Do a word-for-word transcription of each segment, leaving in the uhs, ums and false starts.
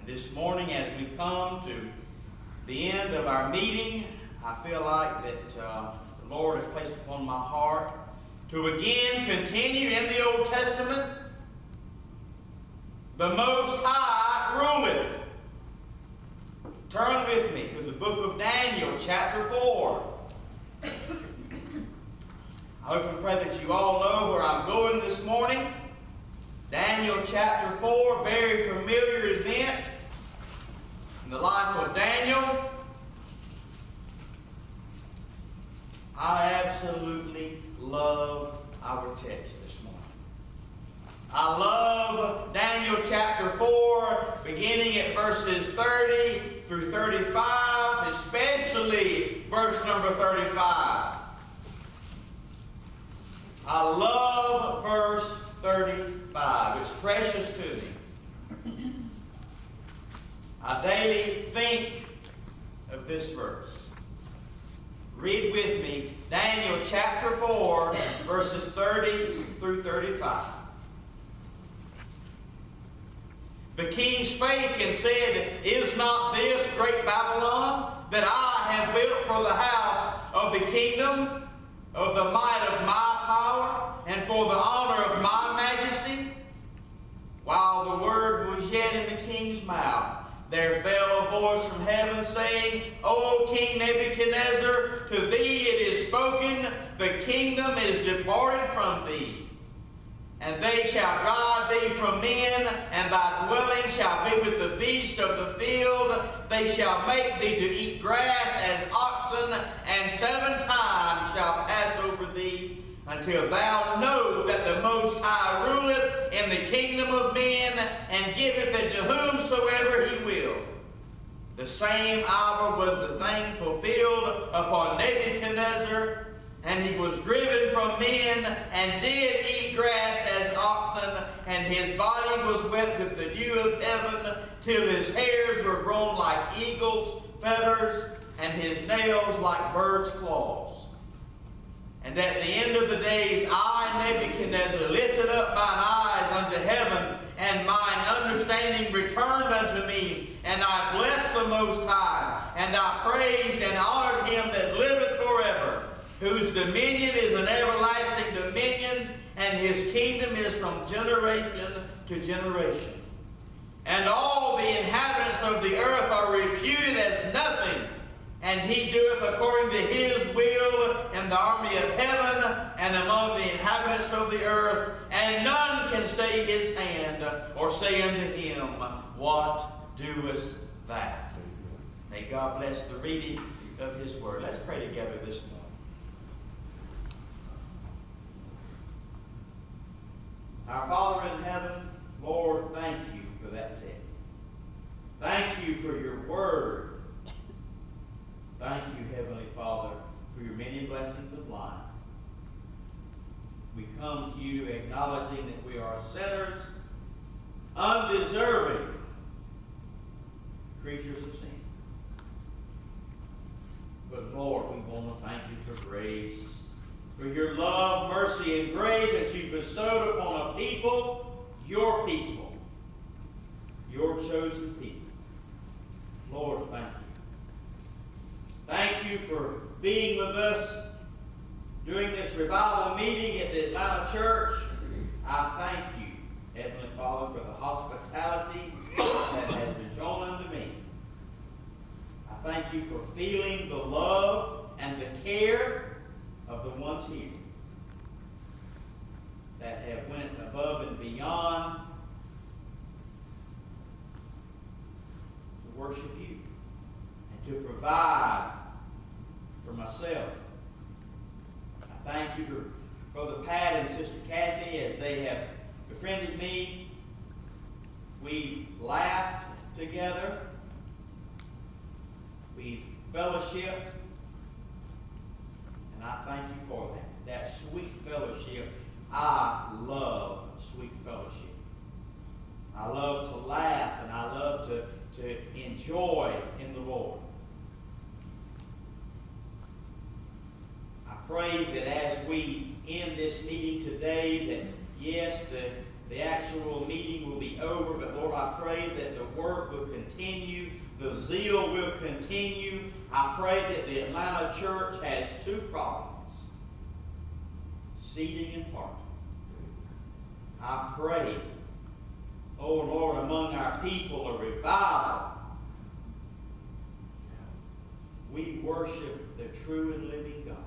this morning, as we come to the end of our meeting, I feel like that uh, the Lord has placed upon my heart to again continue in the Old Testament. The Most High ruleth. Turn with me to the book of Daniel, chapter four. I hope and pray that you all know where I'm going this morning. Daniel chapter four, very familiar event in the life of Daniel. I absolutely love our text this morning. I love Daniel chapter four, beginning at verses thirty through thirty-five, especially verse number thirty-five. I love verse thirty-five. It's precious to me. I daily think of this verse. Read with me Daniel chapter four, verses thirty through thirty-five. The king spake and said, Is not this great Babylon that I have built for the house of the kingdom, of the might of my power, and for the honor of my majesty? While the word was yet in the king's mouth, there fell a voice from heaven, saying, O King Nebuchadnezzar, to thee it is spoken, the kingdom is departed from thee. And they shall drive thee from men, and thy dwelling shall be with the beasts of the field. They shall make thee to eat grass as oxen, and seven times shall pass over thee, until thou know that the Most High ruleth in the kingdom of men, and giveth it to whomsoever he will. The same hour was the thing fulfilled upon Nebuchadnezzar, and he was driven from men, and did eat grass as oxen, and his body was wet with the dew of heaven, till his hairs were grown like eagles' feathers, and his nails like birds' claws. And at the end of the days, I, Nebuchadnezzar, lifted up mine eyes unto heaven, and mine understanding returned unto me, and I blessed the Most High, and I praised and honored him that liveth forever, whose dominion is an everlasting dominion, and his kingdom is from generation to generation. And all the inhabitants of the earth are reputed as nothing, and he doeth according to his will in the army of heaven and among the inhabitants of the earth, and none can stay his hand or say unto him, What doest thou? May God bless the reading of his word. Let's pray together this morning. Our Father in heaven, Lord, thank you for that text. Thank you for your word. Thank you, Heavenly Father, for your many blessings of life. We come to you acknowledging that we are sinners, undeserving creatures of sin. But Lord, we want to thank you for grace, for your love, mercy, and grace that you bestowed upon a people, your people, your chosen people. Lord, thank you. Thank you for being with us during this revival meeting at the Atlanta church. I thank you, Heavenly Father, for the hospitality that has been shown unto me. I thank you for feeling the love and the care of the ones here that have went above and beyond to worship you and to provide for myself. I thank you for Brother Pat and Sister Kathy as they have befriended me. We've laughed together. We've fellowshiped. And I thank you for that. That sweet fellowship. I love sweet fellowship. I love to laugh and I love to, to enjoy in the Lord. I pray that as we end this meeting today, that yes, the, the actual meeting will be over, but Lord, I pray that the work will continue the zeal will continue. I pray that the Atlanta church has two problems: seating and parking. I pray, oh Lord, among our people a revival. We worship the true and living God.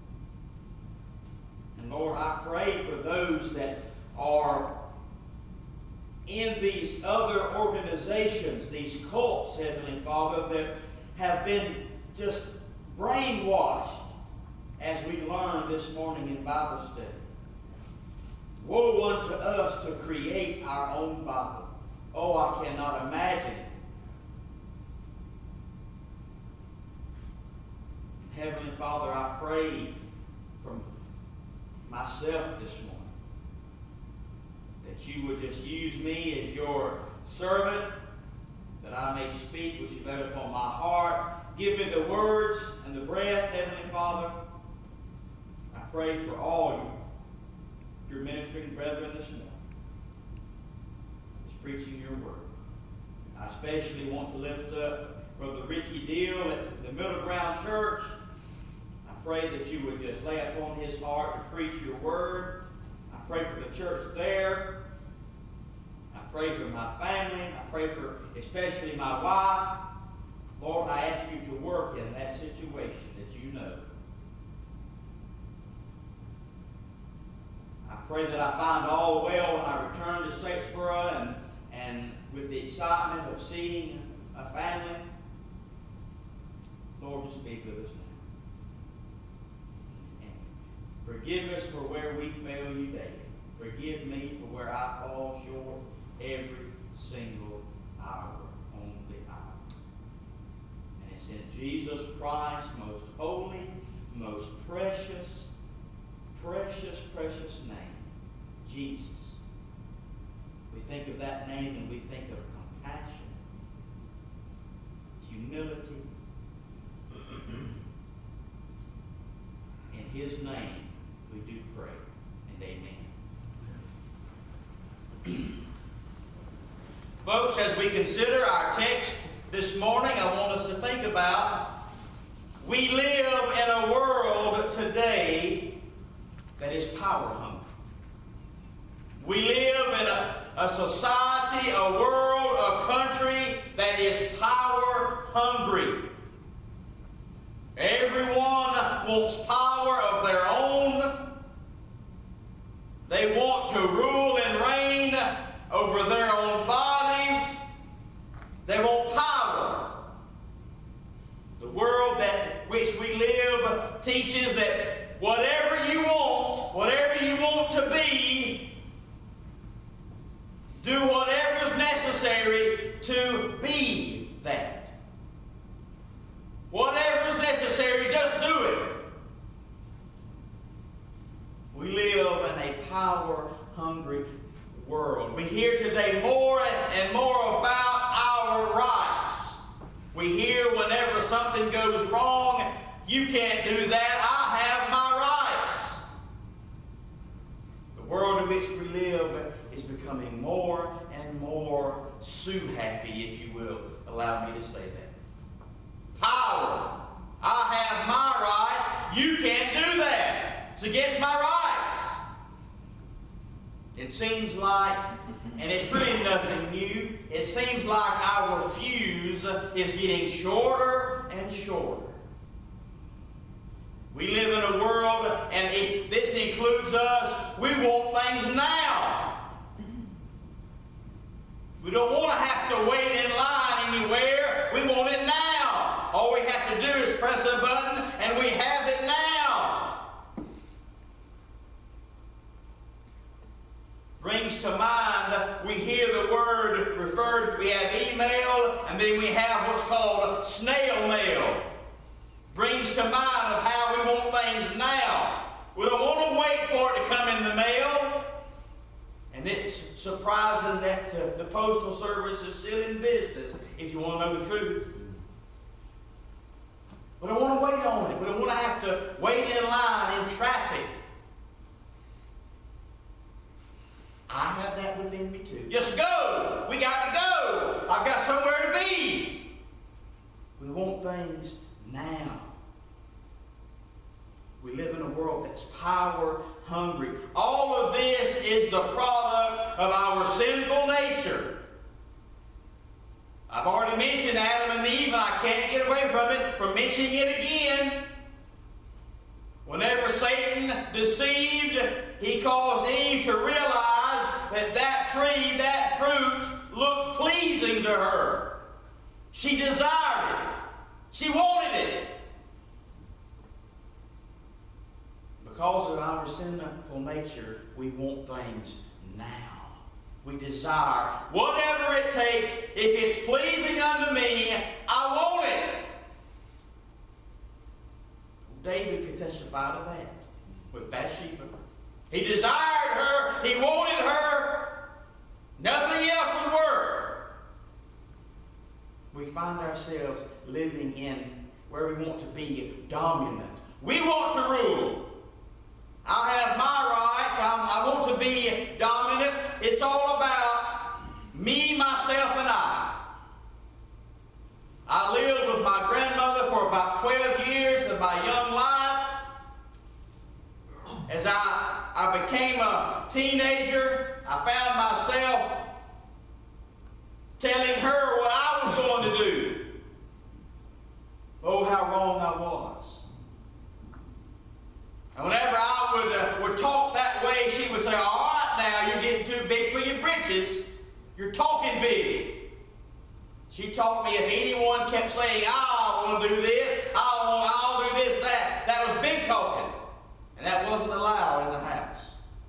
And Lord, I pray for those that are in these other organizations, these cults, Heavenly Father, that have been just brainwashed, as we learned this morning in Bible study. Woe unto us to create our own Bible. Oh, I cannot imagine it. Heavenly Father, I pray from myself this morning that you would just use me as your servant, that I may speak what you laid upon my heart. Give me the words and the breath, Heavenly Father. I pray for all your ministering brethren this morning that's preaching your word. I especially want to lift up Brother Ricky Deal at the Middle Ground Church. I pray that you would just lay upon his heart to preach your word. I pray for the church there. I pray for my family. I pray for especially my wife. Lord, I ask you to work in that situation that you know. I pray that I find all well when I return to Statesboro and, and with the excitement of seeing a family. Lord, just be with us now. And forgive us for where we fail you daily. Forgive me for where I fall short every single hour on the hour. And it's in Jesus Christ's most holy, most precious, precious, precious name, Jesus. We think of that name and we think of compassion, humility. In his name we do pray, and amen. Folks, as we consider our text this morning, I want us to think about we live in a world today that is power hungry. We live in a, a society, a world, a country that is power hungry. Everyone wants power of their own. They want to rule and reign over their own bodies. They want power. The world that which we live teaches that whatever you want, whatever you want to be, do whatever is necessary to be that. Whatever is necessary, just do it. We live in a power-hungry world. We hear today more and more about our rights. We hear whenever something goes wrong, you can't do that, I have my rights. The world in which we live is becoming more and more sue-happy, if you will allow me to say that. Power. I have my rights. You can't do that. It's against my rights. It seems like, and it's really nothing new, it seems like our fuse is getting shorter and shorter. We live in a world, and it, this includes us, we want things now. We don't want to have to wait in line anywhere. We want it now. All we have to do is press a button and we have it now. Brings to mind, we hear the word referred, we have email, and then we have what's called snail mail. Brings to mind of how we want things now. We don't want to wait for it to come in the mail. And it's surprising that the, the Postal Service is still in business, if you want to know the truth. We don't want to wait on it. We don't want to have to wait in line in traffic. I have that within me too. Just go. We got to go. I've got somewhere to be. that's power hungry. All of this is the product of our sinful nature. I've already mentioned Adam and Eve, and I can't get away from it, from mentioning it again. Whenever Satan deceived, he caused Eve to realize that that tree, that fruit, looked pleasing to her. She desired it. She wanted it. Because of our sinful nature, we want things now. We desire whatever it takes. If it's pleasing unto me, I want it. David could testify to that with Bathsheba. He desired her. He wanted her. Nothing else would work. We find ourselves living in where we want to be dominant. We want to rule. I have my rights. I'm, I want to be dominant. It's all about me, myself, and I. I lived with my grandmother for about twelve years of my young life. As I, I became a teenager, I found myself telling her what I was going to do. Oh, how wrong I was. And whenever I would, uh, would talk that way, she would say, all right now, you're getting too big for your britches. You're talking big. She taught me if anyone kept saying, I want to do this, I want, I'll do this, that, that was big talking. And that wasn't allowed in the house.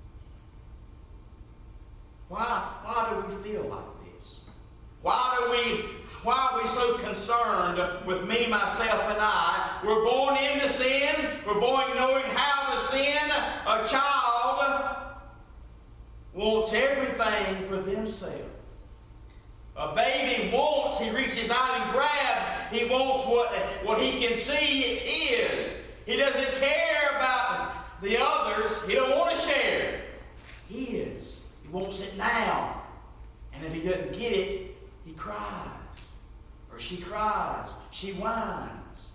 Why, why do we feel like this? Why do we, why are we so concerned with me, myself, and I? We're born into sin. We're born knowing how to sin. A child wants everything for themselves. A baby wants, he reaches out and grabs. He wants what, what he can see, it's his. He doesn't care about the others. He don't want to share. His. He wants it now. And if he doesn't get it, he cries. Or she cries. She whines.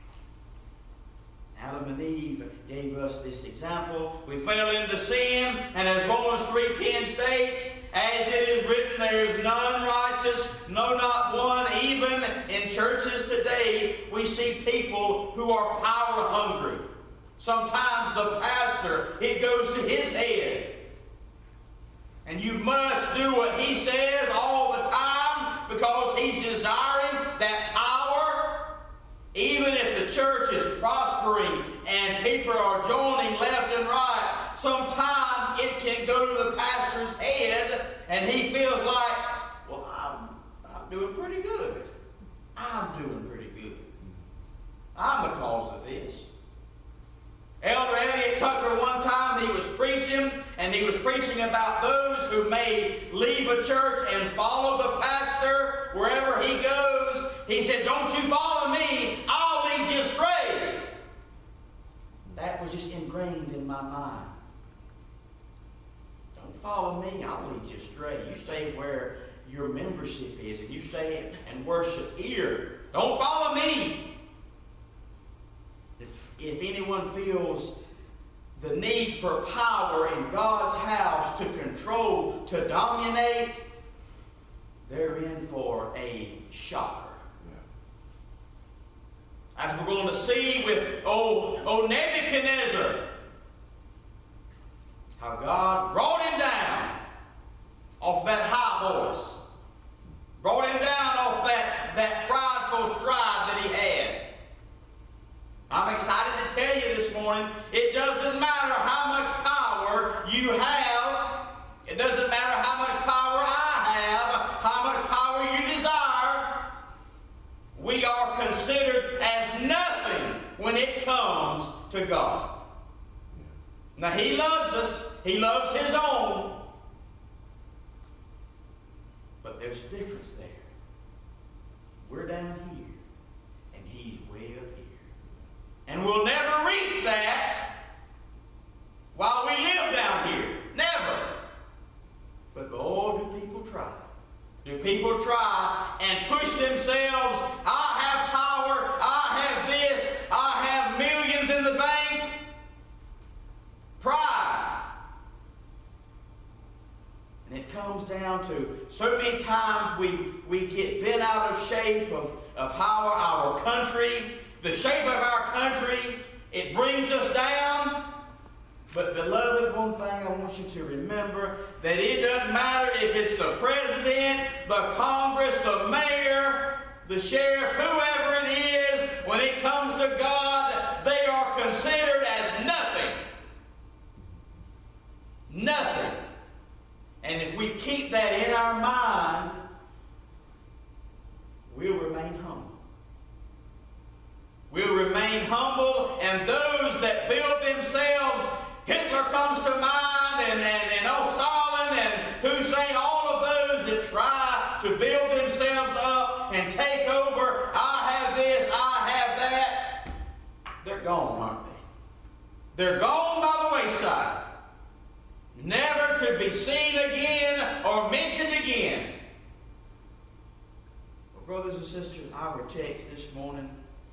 Adam and Eve gave us this example. We fell into sin, and as Romans three ten states, as it is written, there is none righteous, no, not one. Even in churches today, we see people who are power hungry. Sometimes the pastor, it goes to his head. And you must do what he says all the time because he's desiring that power. Even if the church is prospering and people are joining left and right, sometimes it can go to the pastor's head and he feels like, well, I'm, I'm doing pretty good. I'm doing pretty good. I'm the cause of this. Elder Elliot Tucker, one time he was preaching, and he was preaching about those who may leave a church and follow the pastor wherever he goes. He said, don't you follow me, I'll lead you astray. That was just ingrained in my mind. Don't follow me, I'll lead you astray. You stay where your membership is, and you stay and worship here. Don't follow me. If, if anyone feels the need for power in God's house to control, to dominate, they're in for a shocker. As we're going to see with oh, oh Nebuchadnezzar, how God brought him down off that high horse. Brought him down off that, that prideful stride that he had. I'm excited to tell you this morning, it doesn't matter how much power you have. It doesn't matter how much power I have, how much power you desire. We are considered as nothing when it comes to God. Now, He loves us. He loves His own. But there's a difference there. We're down here, and He's way up here. And we'll never reach that while we live down here. Never. But, oh, do people try? Do people try and push themselves? I have power. I have this. I have millions in the bank. down to so many times we, we get bent out of shape of, of how our country, the shape of our country, it brings us down. But beloved, one thing I want you to remember, that it doesn't matter if it's the president, the Congress, the mayor, the sheriff, whoever it is, when it comes to God, they are considered as nothing. Nothing. And if we keep that in our mind, we'll remain humble. We'll remain humble, and those that build themselves, Hitler comes to mind, and, and, and old Stalin, and Hussein, all of those that try to build themselves up and take over, I have this, I have that, they're gone, aren't they? They're gone by the wayside, never to be seen again or mentioned again. Well, brothers and sisters, our text this morning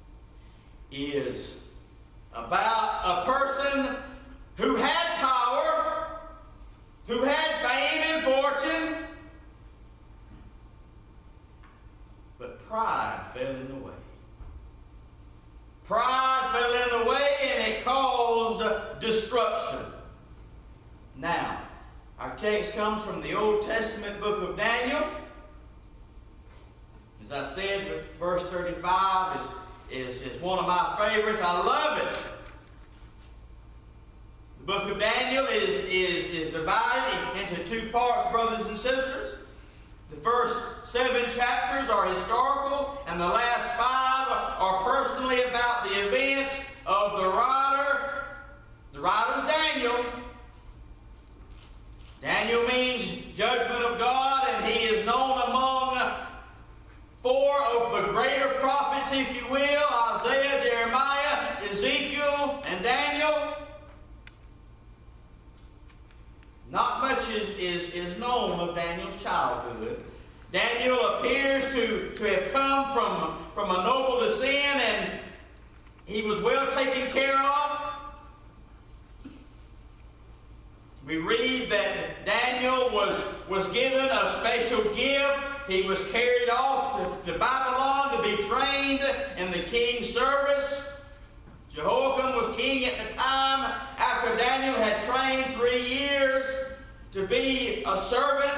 is about a person who had power, who had fame and fortune, but pride fell in the way. Pride fell in the way, and it caused destruction. Now, our text comes from the Old Testament book of Daniel. As I said, verse thirty-five is Is, is one of my favorites. I love it. The book of Daniel is, is, is divided into two parts, brothers and sisters. The first seven chapters are historical, and the last five are personally about the events of the writer. The writer's Daniel. Daniel means judgment of God, and he is known among four of the greater prophets, if you will, Isaiah, Jeremiah, Ezekiel, and Daniel. Not much is, is, is known of Daniel's childhood. Daniel appears to, to have come from, from a noble descent, and he was well taken care of. We read that Daniel was, was given a special gift. He was carried off to, to Babylon to be trained in the king's service. Jehoiakim was king at the time after Daniel had trained three years to be a servant.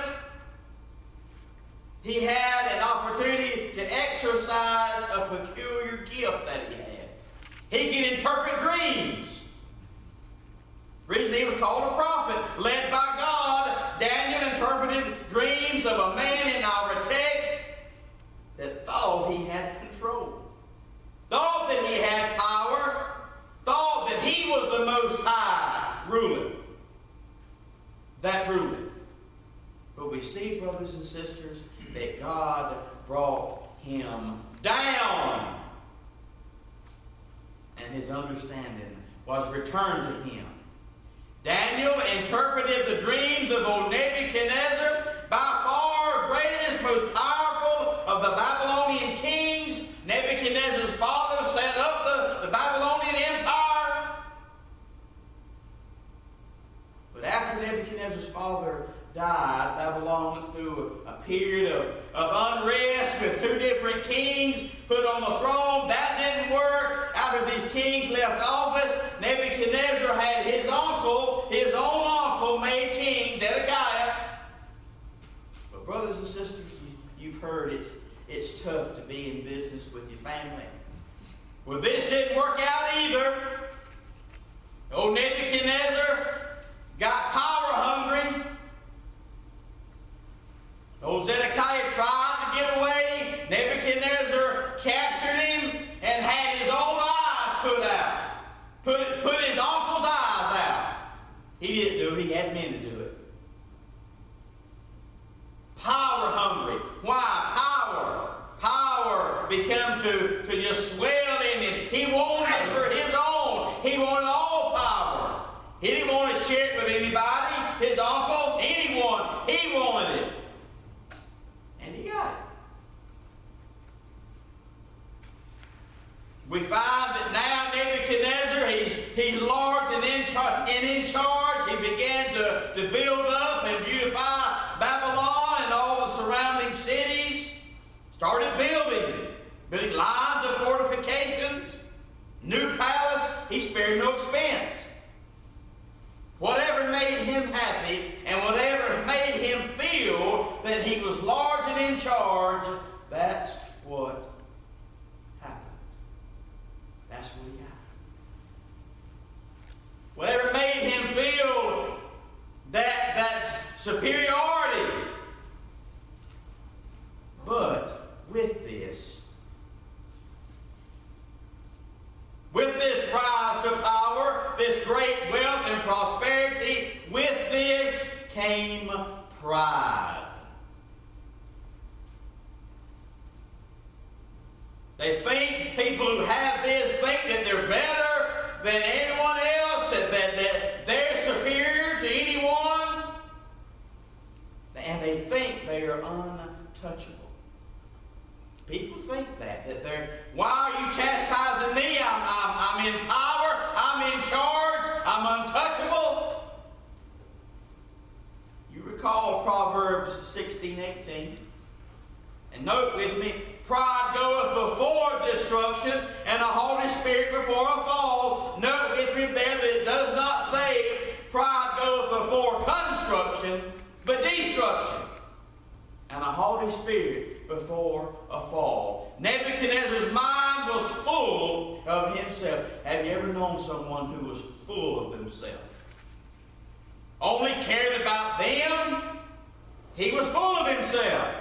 He had an opportunity to exercise a peculiar gift that he had. He could interpret dreams. The reason he was called a prophet, led by God, Daniel interpreted dreams of a man in our text that thought he had control, thought that he had power, thought that he was the Most High ruler. That ruleth. But we see, brothers and sisters, that God brought him down, and his understanding was returned to him. Daniel interpreted the dreams of old Nebuchadnezzar, by far greatest, most powerful of the Babylonian kings. Nebuchadnezzar's father set up the, the Babylonian Empire. But after Nebuchadnezzar's father died, Babylon went through a, a period of, of unrest with two different kings put on the throne. That didn't work. After these kings left office, Nebuchadnezzar had his uncle, his own uncle, made king, Zedekiah. But brothers and sisters, you, you've heard it's, it's tough to be in business with your family. Well, this didn't work out either. Old Nebuchadnezzar got power hungry. Old Zedekiah tried to get away. Nebuchadnezzar captured him and had his own eyes put out. Put, put his uncle's eyes out. He didn't do it. He had men to do it. Power hungry. Why? Power. Power became to, to just swell in him. He wanted it for his own. He wanted all power. He didn't want to share it with anybody. His uncle, anyone. He wanted it. And he got it. We find that now Nebuchadnezzar, he's, he's large and in, and in charge. He began to, to build up and beautify Babylon Started building, building lines of fortifications, new palace. He spared no expense. Whatever made him happy and whatever made him feel that he was large and in charge, that's what happened. That's what he got. Whatever made him feel that, that superiority. But with this, with this rise to power, this great wealth and prosperity, with this came pride. They think, people who have this think that they're better than anyone else, that, that, that they're superior to anyone, and they think they are untouchable. People think that, that they're, why are you chastising me? I'm, I'm, I'm in power, I'm in charge, I'm untouchable. You recall Proverbs sixteen eighteen. And note with me, pride goeth before destruction, and a Holy Spirit before a fall. Note with me there that it does not say pride goeth before construction, but destruction. And a Holy Spirit before a fall. Nebuchadnezzar's mind was full of himself. Have you ever known someone who was full of themselves? Only cared about them? He was full of himself.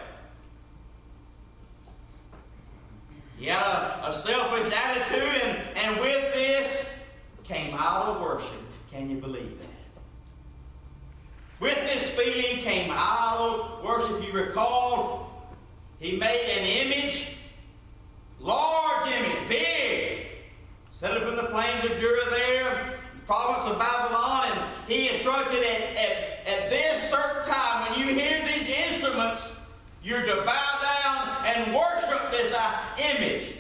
He had a, a selfish attitude, and, and with this came idol worship. Can you believe that? With this feeling came idol worship. You recall, he made an image, large image, big, set up in the plains of Dura there, province of Babylon, and he instructed at, at, at this certain time, when you hear these instruments, you're to bow down and worship this uh, image.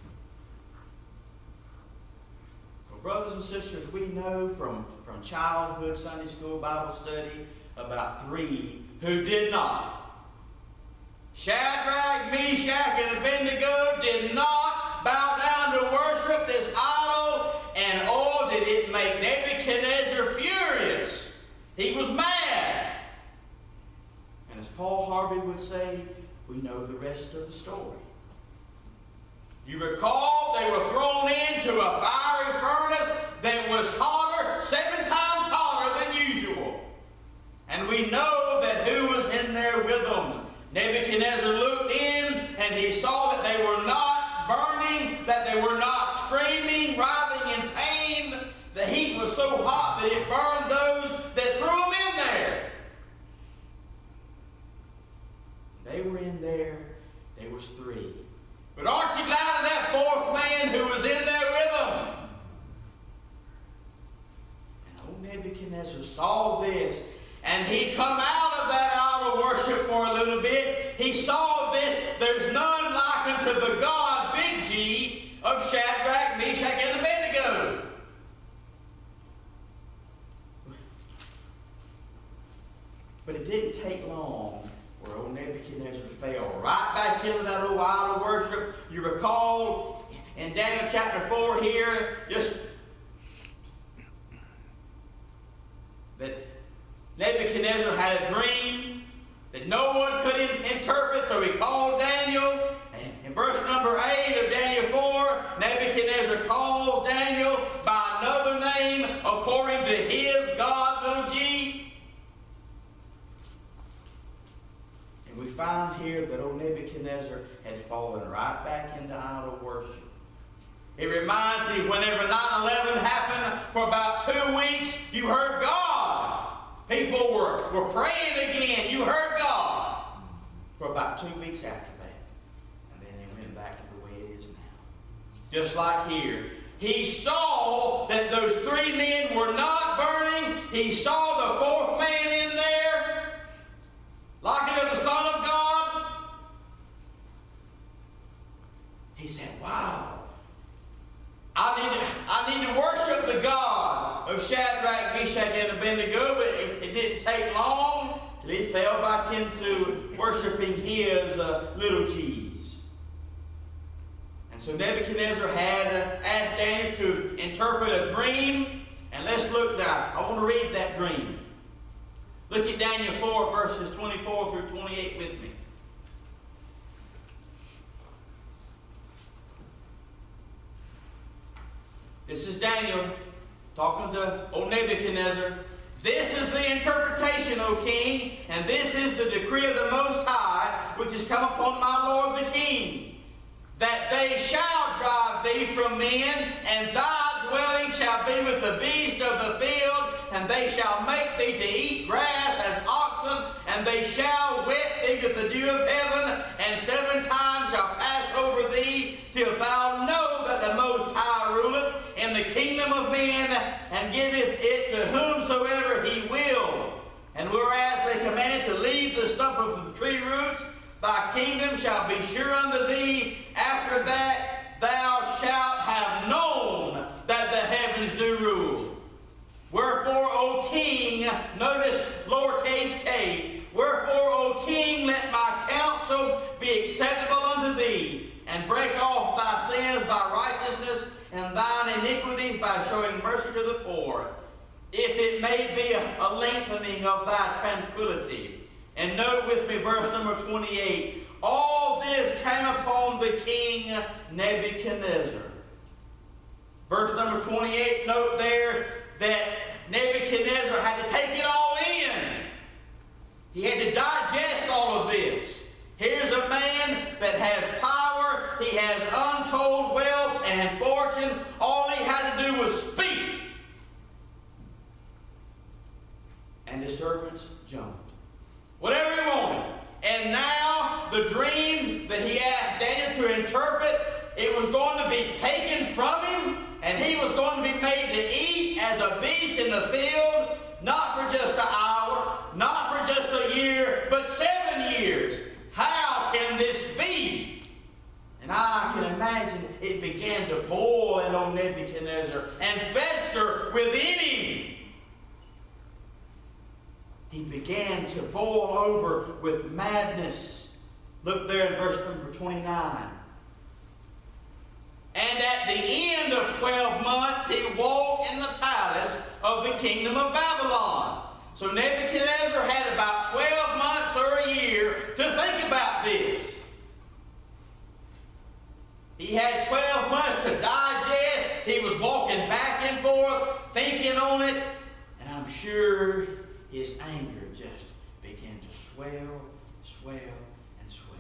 Well, brothers and sisters, we know from, from childhood Sunday school Bible study about three who did not. Shadrach, Meshach, and Abednego did not bow down to worship this idol, and oh, did it make Nebuchadnezzar furious. He was mad. And as Paul Harvey would say, we know the rest of the story. You recall they were thrown into a fiery furnace that was hotter, seven times hotter than usual. And we know that who was in there with them. Nebuchadnezzar looked in and he saw that they were not burning, that they were not screaming, writhing in pain. The heat was so hot that it burned those that threw them in there. They were in there. There was three. But aren't you glad of that fourth man who was in there with them? And old Nebuchadnezzar saw this, and he come out of that idol worship for a little bit. He saw this. There's none like unto the God, big G, of Shadrach, Meshach, and Abednego. But it didn't take long where old Nebuchadnezzar fell right back into that old idol worship. You recall in Daniel chapter four here, just that Nebuchadnezzar had a dream that no one could in- interpret, so he called Daniel. And in verse number eight of Daniel four, Nebuchadnezzar calls Daniel by another name according to his God, little g. We find here that old Nebuchadnezzar had fallen right back into idol worship. It reminds me whenever nine eleven happened, for about two weeks, you heard God. People were, were praying again. You heard God. For about two weeks after that. And then they went back to the way it is now. Just like here. He saw that those three men were not burning. He saw the fourth man in there, like unto the Son of God. He said, wow, I need to, I need to worship the God of Shadrach, Meshach, and Abednego. But it, it didn't take long till he fell back into worshiping his uh, little g's. So Nebuchadnezzar had uh, asked Daniel to interpret a dream. And let's look there. I want to read that dream. Look at Daniel four, verses twenty-four through twenty-eight with me. This is Daniel talking to old Nebuchadnezzar. This is the interpretation, O king, and this is the decree of the Most High, which has come upon my lord the king, that they shall drive thee from men, and thy dwelling shall be with the beasts of the field, and they shall make thee to eat grass as oxen, and they shall wet thee with the dew of heaven, and seven times shall pass over thee, till thou know that the Most High ruleth in the kingdom of men, and giveth it to whomsoever he will. And whereas they commanded to leave the stump of the tree roots, thy kingdom shall be sure unto thee. After that thou shalt have known that the heavens do rule. Wherefore, O king, notice lowercase k, wherefore, O king, let my counsel be acceptable unto thee, and break off thy sins by righteousness, and thine iniquities by showing mercy to the poor, if it may be a, a lengthening of thy tranquility. And note with me verse number twenty-eight. All this came upon the king Nebuchadnezzar. Verse number twenty-eight, note there that Nebuchadnezzar had to take it all in. He had to digest all of this. Here's a man that has power. He has untold wealth and fortune. All he had to do was speak. And the servants jumped. Whatever he wanted. And now the dream that he asked Daniel to interpret, it was going to be taken from him, and he was going to be made to eat as a beast in the field, not for just an hour, not for just a year, but seven years. How can this be? And I can imagine it began to boil in on Nebuchadnezzar and fester within him. He began to boil over with madness. Look there in verse number twenty-nine. And at the end of twelve months, he walked in the palace of the kingdom of Babylon. So Nebuchadnezzar had about twelve months or a year to think about this. He had twelve months to digest. He was walking back and forth, thinking on it. And I'm sure his anger just began to swell, swell, and swell.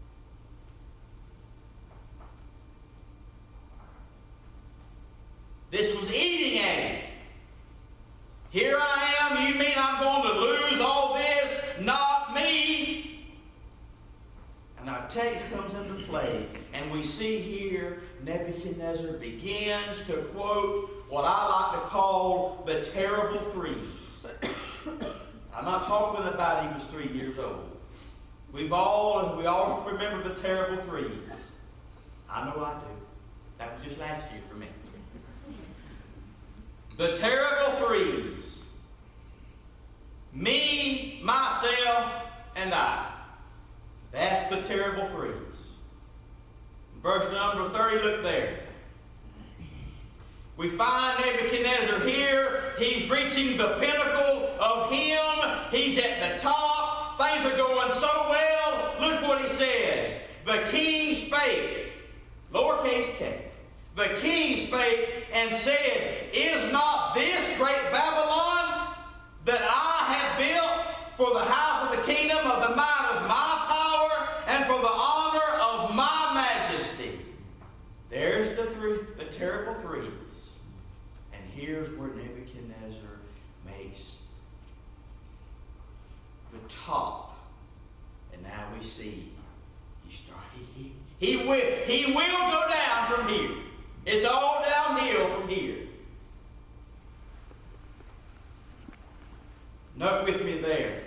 This was eating at him. Here I am, you mean I'm going to lose all this? Not me. And our text comes into play, and we see here Nebuchadnezzar begins to quote what I like to call the terrible threes. I'm not talking about he was three years old. We've all, we all remember the terrible threes. I know I do. That was just last year for me. The terrible threes. Me, myself, and I. That's the terrible threes. Verse number thirty, look there. We find Nebuchadnezzar here. He's reaching the pinnacle of him. He's at the top. Things are going so well. Look what he says. The king spake, lowercase k. The king spake and said, Is not this great Babylon that I have built for the house of the kingdom of the might of my power and for the honor of my majesty? There's the three, the terrible threes. And here's where Nebuchadnezzar makes the top. And now we see he start, he, he, he, will, he will go down from here. It's all downhill from here. Note with me there.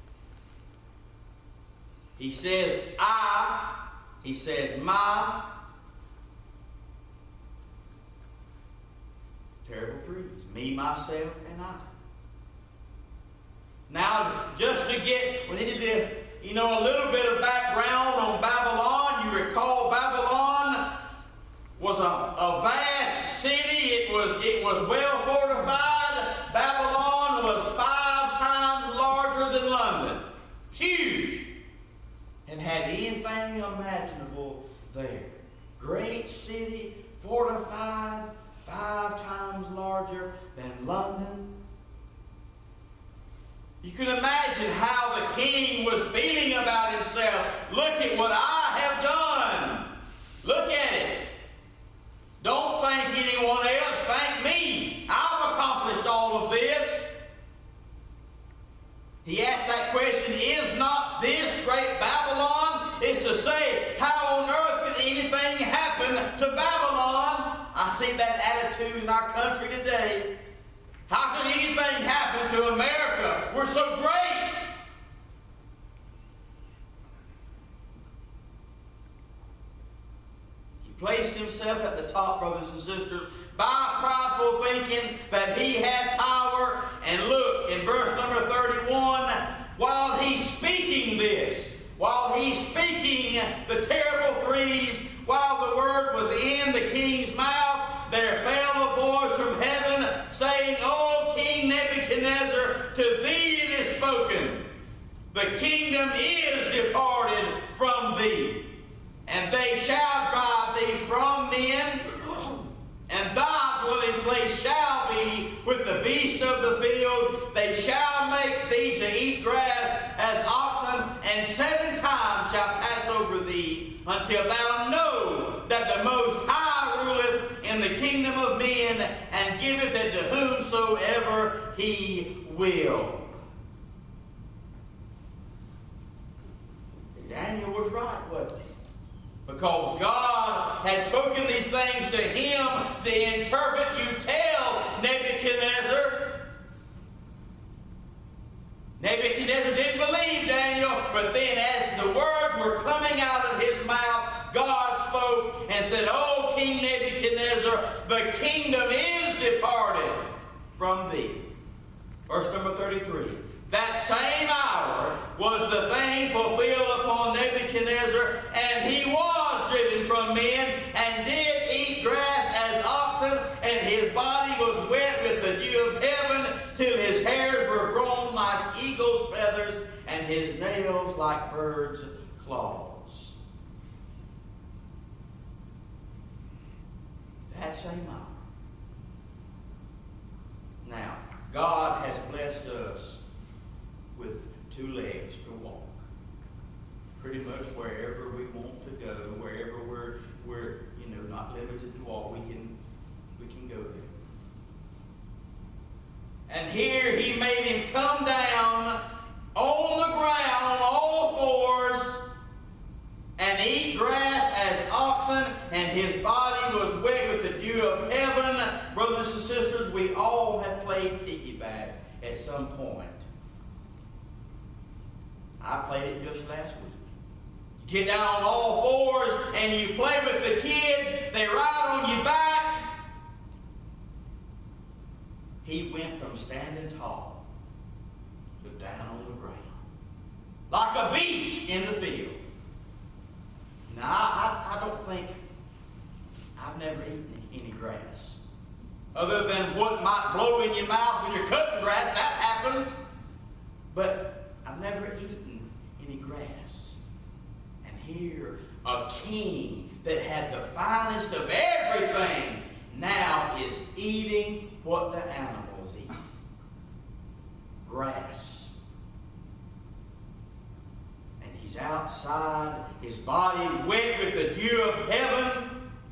He says, I. He says, my. Terrible threes. Me, myself, and I. Now, just to get, we need to, you know, a little bit of background on Babylon. You recall Babylon there. Great city, fortified, five times larger than London. You can imagine how the king was feeling about himself. Look at what I have done. Look at it. Don't thank anyone else. Thank me. I've accomplished all of this. He asked that question, is not this great Babylon? Is to say, how on earth could anything happen to Babylon? I see that attitude in our country today. How could anything happen to America? We're so great. He placed himself at the top, brothers and sisters, by prideful thinking that he had power. And look, in verse number thirty-one, while he's speaking this, while he's speaking the terrible threes, while the word was in the king's mouth, there fell a voice from heaven saying, O King Nebuchadnezzar, to thee it is spoken, the kingdom is departed from thee, and they shall drive thee from men, and thy dwelling place shall be with the beast of the field. They shall make thee to eat grass as oxen, and seven times shall pass over thee, until thou know that the Most High ruleth in the kingdom of men, and giveth it to whomsoever he will. Daniel was right, wasn't he? Because God had spoken these things to him to interpret. You tell Nebuchadnezzar. Nebuchadnezzar didn't believe Daniel, but then as the words were coming out of his mouth, God spoke and said, O King Nebuchadnezzar, the kingdom is departed from thee. Verse number thirty-three. That same hour was the thing fulfilled upon Nebuchadnezzar, and he was driven from men, and did eat grass as oxen, and his body was wet with the dew of heaven, till his hairs were grown like eagle's feathers, and his nails like birds' claws. That same hour. Now, God has blessed us with two legs to walk. Pretty much wherever we want to go, wherever we're we're you know not limited to walk, we can we can go there. And here he made him come down on the ground on all fours and eat grass as oxen, and his body was wet with the dew of heaven. Brothers and sisters, we all have played piggyback at some point. I played it just last week. You get down on all fours and you play with the kids. They ride on your back. He went from standing tall to down on the ground, like a beast in the field. Now, I, I don't think, I've never eaten any grass. Other than what might blow in your mouth when you're cutting grass, that happens. But I've never eaten any grass. And here, a king that had the finest of everything now is eating what the animals eat. Grass. And he's outside, his body wet with the dew of heaven.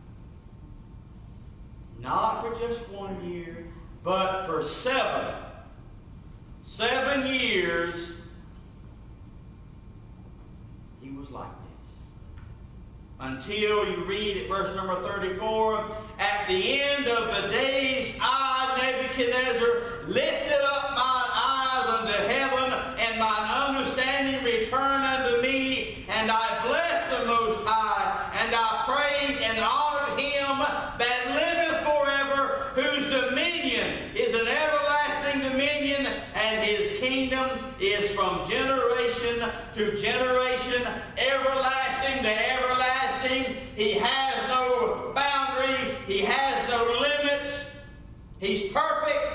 Not for just one year, but for seven. Seven years, he was like this. Until you read at verse number thirty-four, at the end of the days, I, Nebuchadnezzar, lifted up mine eyes unto heaven, and mine understanding returned unto me, and I blessed the Most High, and I praised and honored him that liveth forever, whose dominion is an everlasting dominion, and his kingdom is from generation to generation, everlasting to everlasting. He has no boundary. He has no limits. He's perfect.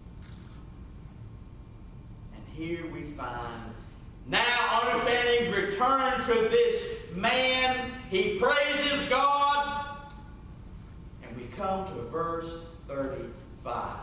And here we find, now understanding's return to this man. He praises God. And we come to verse thirty-five.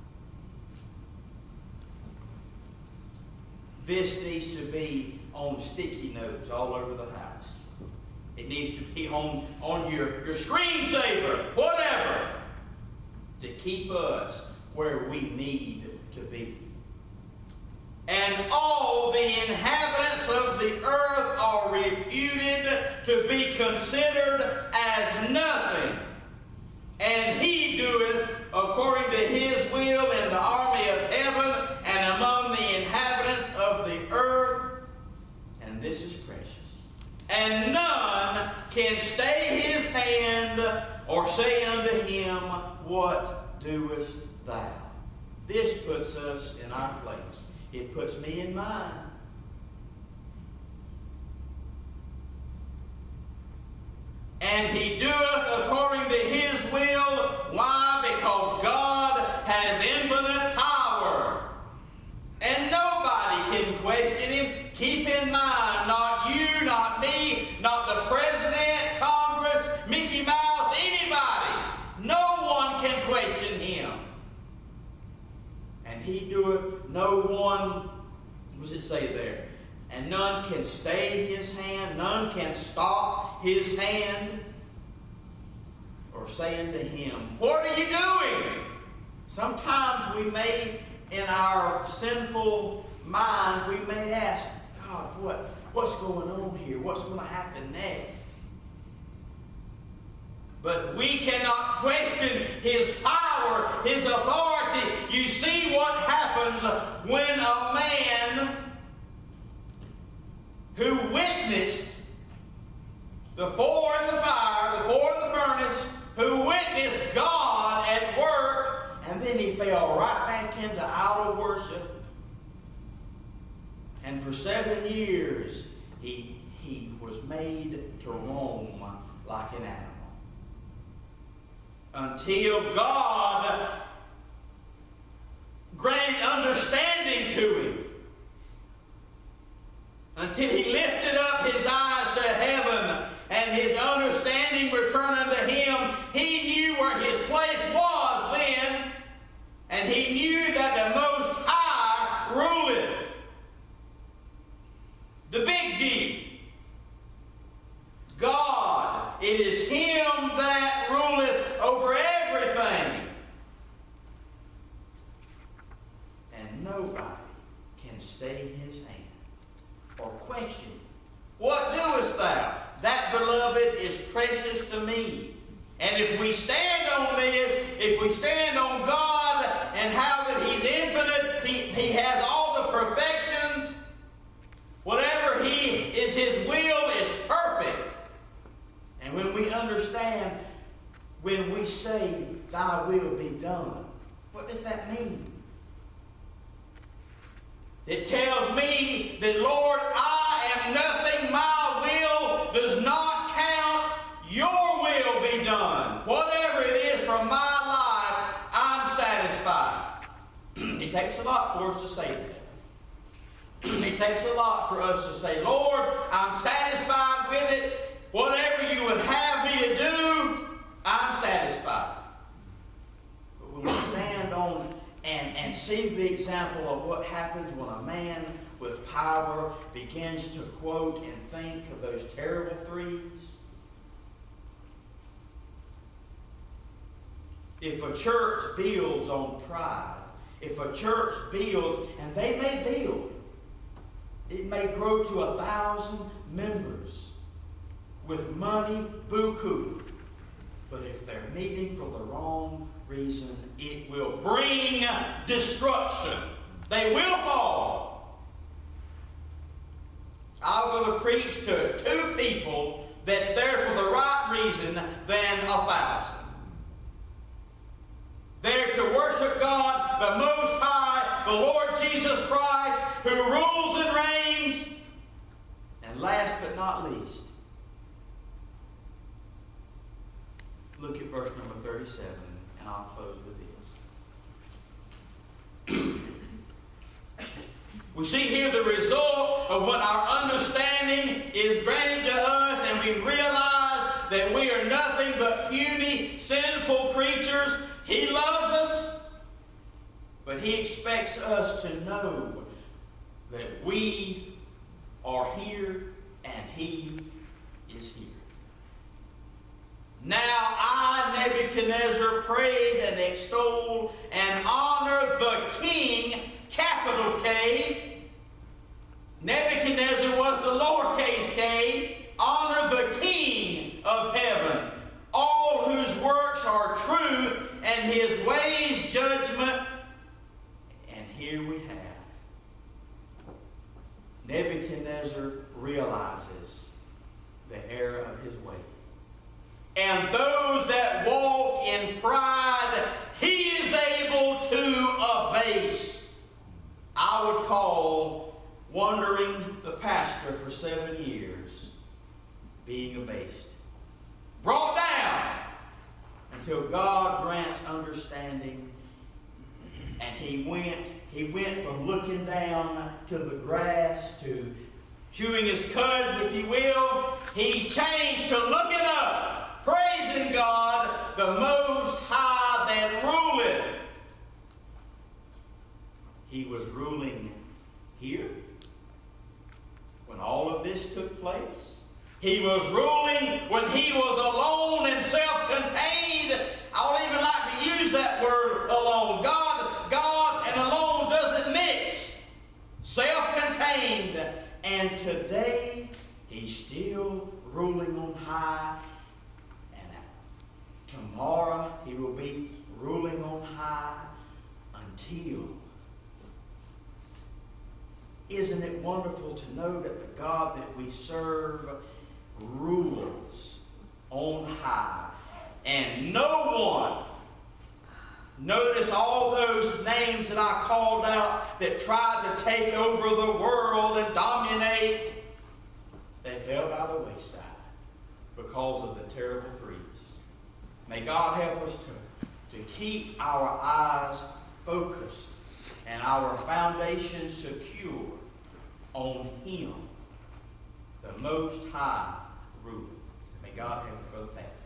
This needs to be on sticky notes all over the house. It needs to be on, on your, your screensaver, whatever, to keep us where we need to be. And all the inhabitants of the earth are reputed to be considered as nothing. And he doeth according to his will in the army of heaven and among the inhabitants of the earth. And this is precious. And none can stay his hand or say unto him, What doest thou? This puts us in our place. It puts me in mine. And he doeth according to his will. Why? Because God has infinite power. And nobody can question him. Keep in mind, not you, not me, not the president, Congress, Mickey Mouse, anybody. No one can question him. And he doeth no one, what does it say there? And none can stay his hand, none can stop his hand, or say unto him, What are you doing? Sometimes we may, in our sinful minds, we may ask, God, what, what's going on here? What's going to happen next? But we cannot question his power, his authority. You see what happens when a man who witnessed the four in the fire, the four in the furnace, who witnessed God at work, and then he fell right back into idol worship. And for seven years, he, he was made to roam like an animal. Until God granted understanding to him. Until he lifted up his eyes to heaven and his understanding returned unto him. He knew where his place was then. And he knew that the Most High ruleth. The big G. God. It is him that ruleth over everything. And nobody can stay his hand or question him. What doest thou? That, beloved, is precious to me. And if we stand on this, if we stand on God and how that he's infinite, he, he has all the perfections, whatever he is his will is perfect. And when we understand, when we say, Thy will be done, what does that mean? It tells me that, Lord, I am nothing. My will does not count. Your will be done. Whatever it is from my life, I'm satisfied. It takes a lot for us to say that. It takes a lot for us to say, Lord, I'm satisfied with it. Whatever you would have me to do, I'm satisfied. But when we stand on and, and see the example of what happens when a man with power begins to quote and think of those terrible threes. If a church builds on pride, if a church builds, and they may build, it may grow to a thousand members with money, buku. But if they're meeting for the wrong reason, it will bring destruction. They will fall. I'll go to preach to two people that's there for the right reason than a thousand. There to worship God, the Most High, the Lord Jesus Christ, who rules and reigns. And last but not least, look at verse number thirty-seven, and I'll close with this. We see here the result of when our understanding understanding is granted to us, and we realize that we are nothing but puny, sinful creatures, He loves us, but He expects us to know that we are here and He is here. Now I, Nebuchadnezzar, praise and extol and honor the King, capital K. Nebuchadnezzar was the lowercase k. Honor the King of heaven, all whose works are truth and His ways judgment. And here we have Nebuchadnezzar realizes the error of his ways. And those that walk in pride, he is able to abase. I would call wandering the pastor for seven years being abased. Brought down until God grants understanding. And he went, he went from looking down to the grass to chewing his cud, if you will. He's changed to looking up, praising God, the Most High that ruleth. He was ruling here when all of this took place. He was ruling when he was alone and self-contained. I don't even like to use that word alone. God, God and alone doesn't mix. Self-contained. And today, he's still ruling on high. And tomorrow, he will be ruling on high until. Isn't it wonderful to know that the God that we serve rules on high, and no one, notice all those names that I called out that tried to take over the world and dominate, they fell by the wayside because of the terrible threes. May God help us to, to keep our eyes focused and our foundation secure on Him, the Most High ruler. May God help us, Brother Pat.